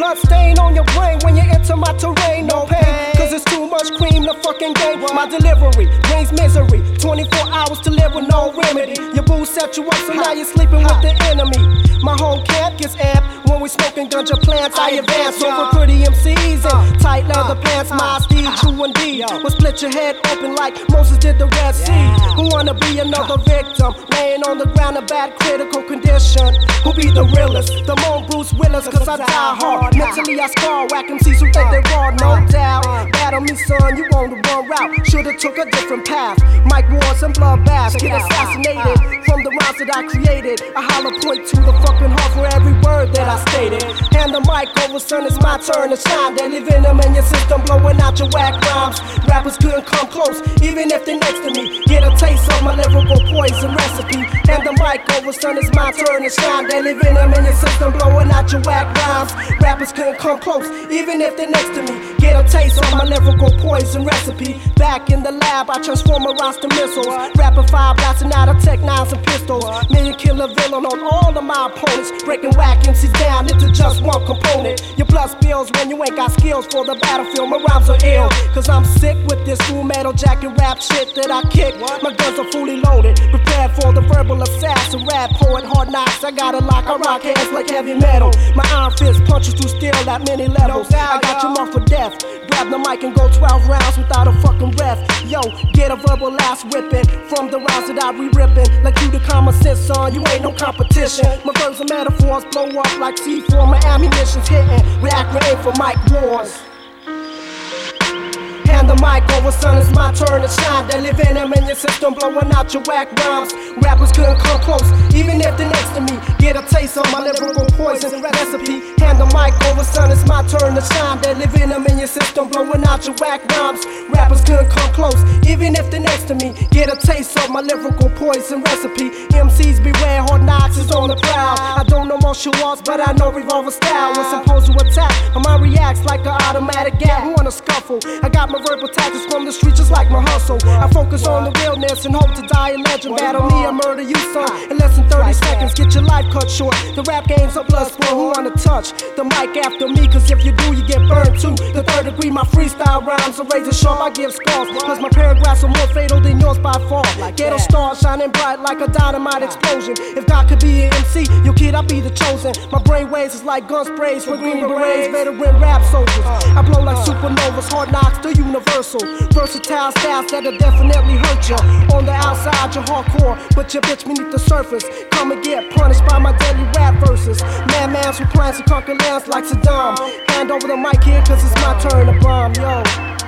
blood stain on your brain when you enter my terrain. No pain, cause it's too much cream to fucking gain. My delivery brings misery, 24 hours to live with no remedy. Your boo set you up, so now you're sleeping with the enemy. My whole camp gets amped when we smoking ganja plants. I advance over pretty MCs and tight leather pants. My Steve, True and D will split your head open like Moses did the Red Sea. Who wanna be another victim, laying on the ground in bad critical condition? Who be the realest? The Moan Bruce Willis, cause I die hard. Mentally I scar, whack MCs who think they raw, no doubt. Battle me son, you on the wrong route. Should've took a different path. Mike Wars and bloodbaths, get assassinated from the rhymes that I created. I holler point to the fucking heart for every word that I stated. Hand the mic over, son, it's my turn to shine. Deadly venom in your system, blowing out your whack rhymes. Rappers couldn't come close, even if they're next to me. Get a taste of my lyrical poison recipe. Hand the mic over, son, it's my turn to shine. Deadly venom in your system, blowing out your whack rhymes. Rappers couldn't come close, even if they're next to me. Get a taste of my lyrical poison recipe. Back in the lab, I transform my rhymes to missiles. Rapid fire blasting out of tech nines and pistols. Million killer villain on all of my opponents. Breaking whack MCs down into just one component. Your blood spills when you ain't got skills for the battlefield. My rhymes are ill, cause I'm sick with this Full Metal Jacket rap shit that I kick. My guns are fully loaded, prepared for the verbal assassin. Rap poet, hard knocks, I got a lock. I rock hands like heavy metal. My iron fist punches through steel at many levels. I got you marked for death. Grab the mic and go 12 rounds without a fucking ref. Yo, get a verbal ass whipping from the rounds that I re-ripping. Like you the common sense, son, you ain't no competition. My verbs and metaphors blow up like C4. My ammunition's hitting with accurate for Mike Wars. Hand the mic over, son, it's my turn to shine. Deadly venom in your system, blowing out your whack rhymes. Rappers couldn't come close, even if they're next to me. Get a taste of my lyrical poison recipe. Hand the mic over, son, it's my turn to shine. Deadly venom in your system, blowing out your whack rhymes. Rappers couldn't come close, even if they're next to me. Get a taste of my lyrical poison recipe. MCs beware, hard knocks is on the prowl. I don't know martial arts, but I know revolver style. When supposed to attack, my mind reacts like an automatic gat. Who wanna scuffle? I got my verbal tactics from the streets just like my hustle. I focus on the realness and hope to die a legend. Battle me or murder you, son, in less than 30 seconds. Get your life cut short. The rap game's a blood sport. Who wanna touch the mic after me? Cause if you do, you get burned too. The third degree, my freestyle rhymes are razor sharp. I give scars, cause my paragraphs are more fatal than yours by far. Ghetto stars shining bright like a dynamite explosion. If God could be an MC, yo kid, I'll be the chosen. My brain waves is like gun sprays with green berets, veteran rap soldiers. I blow like supernovas, hard knocks, the universal. Versatile styles that'll definitely hurt you. On the outside, you're hardcore, but your bitch beneath the surface. Come and get punished by my deadly rap verses. Madman's with plans to conquer lands like Saddam. Hand over the mic here, cause it's my turn to bomb, yo.